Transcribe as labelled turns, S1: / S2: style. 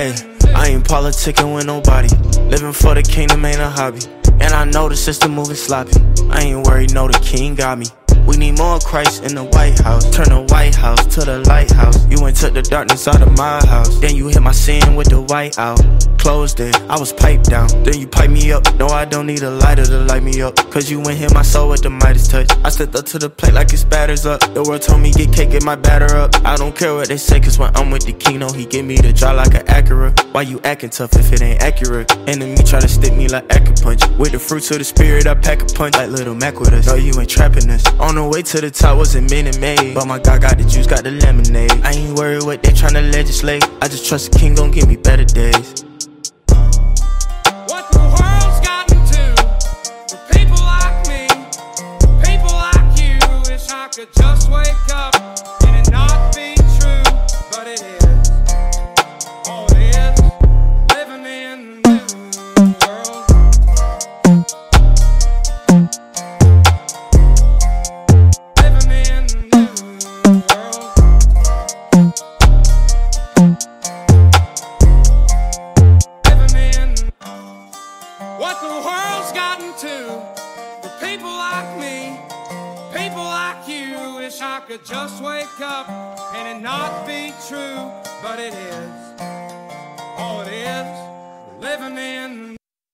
S1: Hey, I ain't politicking with nobody. Living for the kingdom ain't a hobby. And I know the system moving sloppy. I ain't worried, no, the king got me. We need more Christ in the White House. Turn the White House to the lighthouse. You went took the darkness out of my house. Then you hit my sin with the white out. Closed it, I was piped down. Then you pipe me up. No, I don't need a lighter to light me up. Cause you went hit my soul with the Midas touch. I stepped up to the plate like it's batters up. The world told me get cake, get my batter up. I don't care what they say, cause when I'm with the king, no, he give me the draw like an Acura. Why you acting tough if it ain't accurate? Enemy try to stick me like Acupunch. With the fruits of the spirit, I pack a punch like Little Mac with us. No, you ain't trapping us. On the way to the top wasn't Minute Maid, but my God got the juice, got the lemonade. I ain't worried what they tryna legislate. I just trust the king gon' give me better days.
S2: What the world's gotten to for people like me, people like you. Wish I could just wake up and it not be true, but it is. Oh, it is. Living in the new world. What the world's gotten to for people like me, people like you. Wish I could just wake up and it not be true, but it is. Oh, it is. Living in